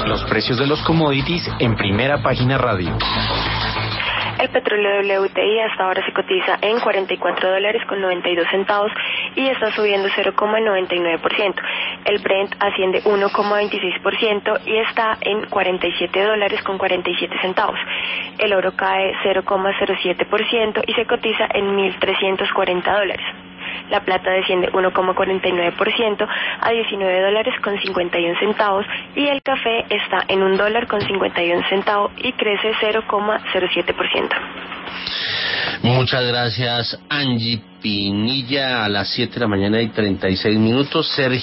Los precios de los commodities en Primera Página Radio. El petróleo WTI hasta ahora se cotiza en $44.92 y está subiendo 0,99%. El Brent asciende 1,26% y está en $47.47. El oro cae 0,07% y se cotiza en $1.340. La plata desciende 1,49% a $19.51 y el café está en $1.51 y crece 0,07%. Muchas gracias, Angie Pinilla. A las 7 de la mañana y 36 minutos. Sergio